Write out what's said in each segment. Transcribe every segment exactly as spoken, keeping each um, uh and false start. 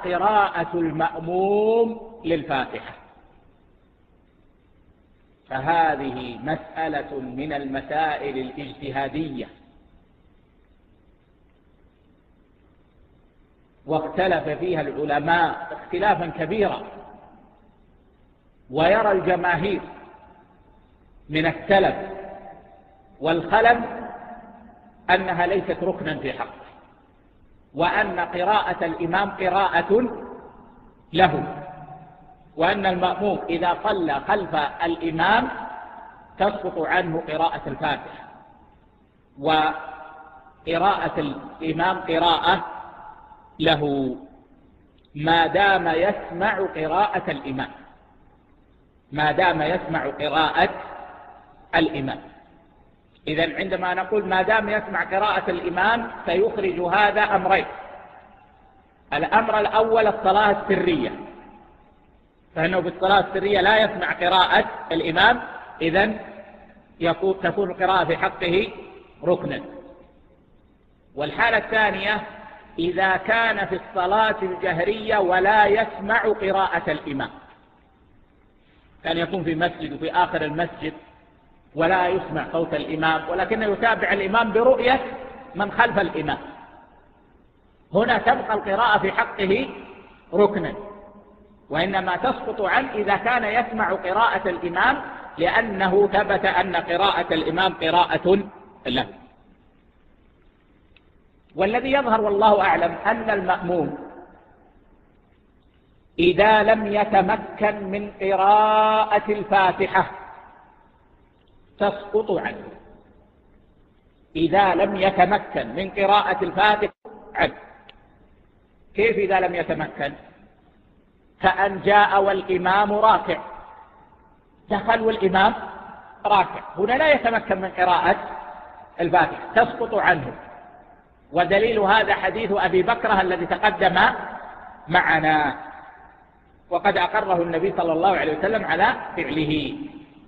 قراءة المأموم للفاتحة. فهذه مسألة من المسائل الاجتهادية، واختلف فيها العلماء اختلافا كبيرا، ويرى الجماهير من السلف والخلف أنها ليست ركنا في حقه، وأن قراءة الإمام قراءة له، وأن المأموم إذا صلى خلف الإمام تسقط عنه قراءة الفاتحة، وقراءة الإمام قراءة له ما دام يسمع قراءة الإمام، ما دام يسمع قراءة الإمام. إذن عندما نقول ما دام يسمع قراءة الإمام سيخرج هذا أمرين: الأمر الأول الصلاة السرية، فإنه بالصلاة السرية لا يسمع قراءة الإمام، إذن تكون القراءة في حقه ركنا. والحالة الثانية إذا كان في الصلاة الجهرية ولا يسمع قراءة الإمام، كان يكون في مسجد وفي آخر المسجد ولا يسمع صوت الإمام، ولكنه يتابع الإمام برؤية من خلف الإمام، هنا تبقى القراءة في حقه ركنا، وإنما تسقط عنه إذا كان يسمع قراءة الإمام، لأنه ثبت أن قراءة الإمام قراءة له. والذي يظهر والله أعلم أن المأموم إذا لم يتمكن من قراءة الفاتحة تسقط عنه، إذا لم يتمكن من قراءة الفاتحة عنه. كيف إذا لم يتمكن؟ كأن جاء والإمام راكع، دخل والإمام راكع، هنا لا يتمكن من قراءة الفاتحة تسقط عنه. ودليل هذا حديث أبي بكرة الذي تقدم معنا، وقد أقره النبي صلى الله عليه وسلم على فعله.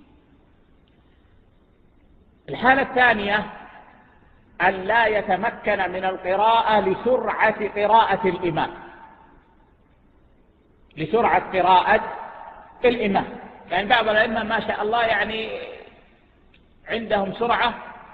الحالة الثانية أن لا يتمكن من القراءة لسرعة قراءة الإمام، لسرعة قراءة الإمام، يعني بعض الأئمة ما شاء الله يعني عندهم سرعة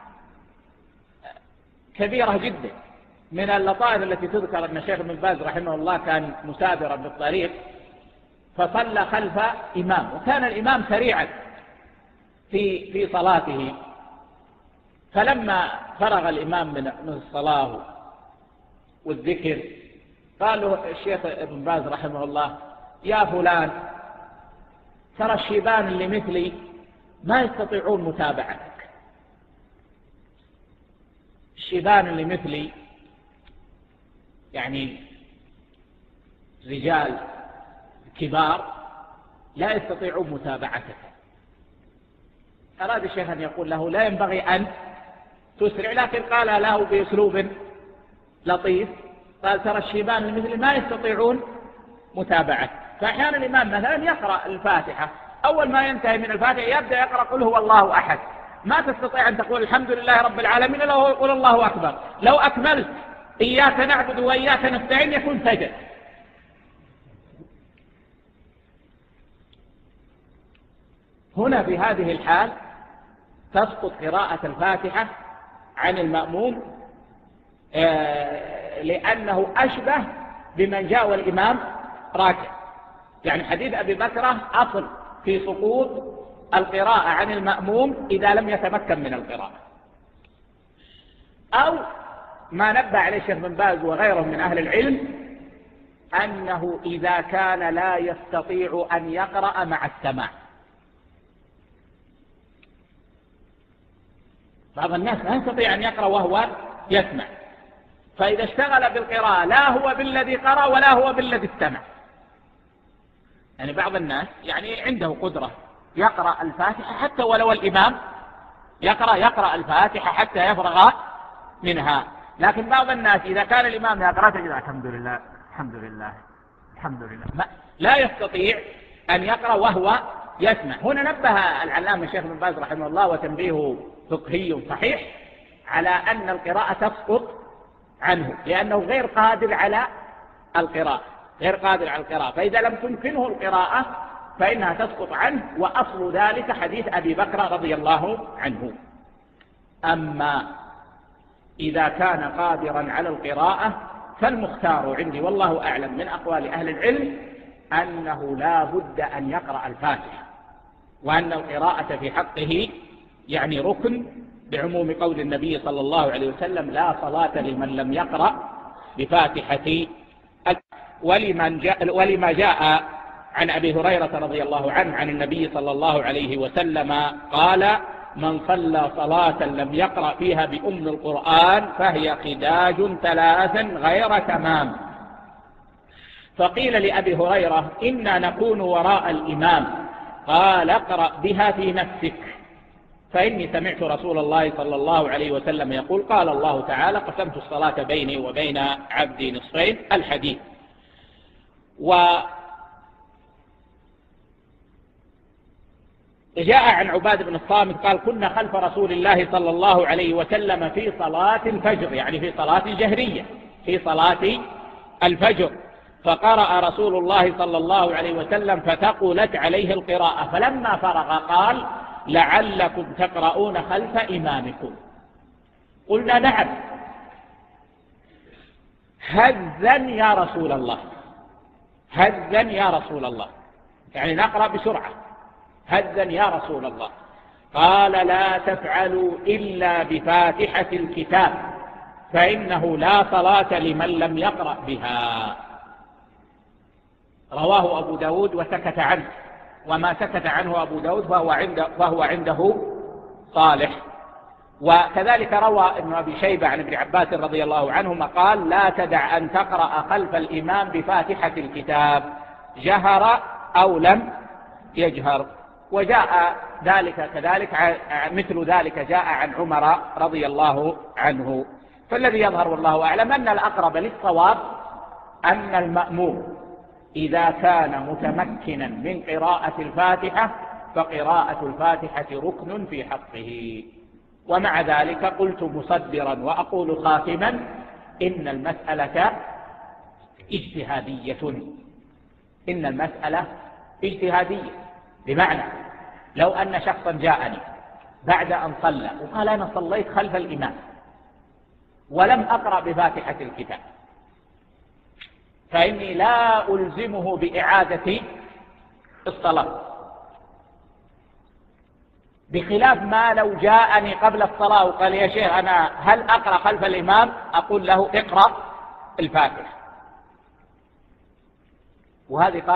كبيرة جدا. من اللطائف التي تذكر أن الشيخ ابن باز رحمه الله كان مسافرا بالطريق فصلى خلف إمام، وكان الإمام سريعا في في صلاته، فلما فرغ الإمام من الصلاة والذكر قال له الشيخ ابن باز رحمه الله: يا فلان، ترى الشيبان اللي مثلي ما يستطيعون متابعتك، الشيبان اللي مثلي يعني رجال كبار لا يستطيعون متابعتك. أراد الشيخ أن يقول له لا ينبغي أن تسرع، لكن قال له بأسلوب لطيف، قال: ترى الشيبان اللي مثلي ما يستطيعون متابعتك. فأحيانا الإمام مثلا يقرأ الفاتحة، أول ما ينتهي من الفاتحة يبدأ يقرأ قل هو الله أحد، ما تستطيع أن تقول الحمد لله رب العالمين إلا هو يقول الله أكبر. لو أكملت إياك نعبد وإياك نستعين يكون سجد. هنا في هذه الحال تسقط قراءة الفاتحة عن المأموم، لأنه أشبه بمن جاء والإمام راكع. يعني حديث أبي بكرة أصل في سقوط القراءة عن المأموم إذا لم يتمكن من القراءة. أو ما نبه عليه الشيخ بن باز وغيره من أهل العلم أنه إذا كان لا يستطيع أن يقرأ مع السماع. بعض الناس لا يستطيع أن يقرأ وهو يسمع، فإذا اشتغل بالقراءة لا هو بالذي قرأ ولا هو بالذي استمع. يعني بعض الناس يعني عنده قدرة يقرأ الفاتحة حتى ولو الإمام يقرأ يقرأ الفاتحة حتى يفرغ منها، لكن بعض الناس إذا كان الإمام يقرأ تجد الحمد لله الحمد لله الحمد لله، ما لا يستطيع أن يقرأ وهو يسمع. هنا نبه العلامة الشيخ بن باز رحمه الله وتنبيهه فقهي صحيح على أن القراءة تسقط عنه لأنه غير قادر على القراءة. غير قادر على القراءة، فإذا لم تمكنه القراءة فإنها تسقط عنه، وأصل ذلك حديث أبي بكر رضي الله عنه. أما إذا كان قادرا على القراءة فالمختار عندي والله أعلم من أقوال أهل العلم أنه لا بد أن يقرأ الفاتحة، وأن القراءة في حقه يعني ركن، بعموم قول النبي صلى الله عليه وسلم: لا صلاة لمن لم يقرأ بفاتحة. ولمن جاء ولما جاء عن أبي هريرة رضي الله عنه عن النبي صلى الله عليه وسلم قال: من صلى صلاة لم يقرأ فيها بأم القرآن فهي خداج ثلاثا غير تمام. فقيل لأبي هريرة: إنا نكون وراء الإمام، قال: اقرأ بها في نفسك، فإني سمعت رسول الله صلى الله عليه وسلم يقول: قال الله تعالى: قسمت الصلاة بيني وبين عبدي نصفين، الحديث. وجاء عن عباد بن الصامت قال: كنا خلف رسول الله صلى الله عليه وسلم في صلاة الفجر، يعني في صلاة الجهرية، في صلاة الفجر، فقرأ رسول الله صلى الله عليه وسلم فثقلت عليه القراءة، فلما فرغ قال: لعلكم تقرؤون خلف إمامكم. قلنا: نعم. هزا يا رسول الله، هزا يا رسول الله، يعني نقرأ بسرعة، هزا يا رسول الله. قال: لا تفعلوا إلا بفاتحة الكتاب، فإنه لا صلاة لمن لم يقرأ بها. رواه أبو داود وسكت عنه، وما سكت عنه أبو داود فهو عنده, فهو عنده صالح. وكذلك روى ابن أبي شيبة عن ابن عباس رضي الله عنهما قال: لا تدع أن تقرأ خلف الإمام بفاتحة الكتاب، جهر أو لم يجهر. وجاء ذلك كذلك مثل ذلك جاء عن عمر رضي الله عنه. فالذي يظهر والله أعلم أن الأقرب للصواب أن المأموم إذا كان متمكنا من قراءة الفاتحة فقراءة الفاتحة ركن في حقه. ومع ذلك قلت مصدرا وأقول خاتما: إن المسألة اجتهادية، إن المسألة اجتهادية، بمعنى لو أن شخصا جاءني بعد أن صلى وقال: أنا صليت خلف الإمام ولم أقرأ بفاتحة الكتاب، فإني لا ألزمه بإعادة الصلاة، بخلاف ما لو جاءني قبل الصلاة وقال: يا شيخ أنا هل أقرأ خلف الإمام؟ أقول له: اقرأ الفاتحة. وهذه قاعدة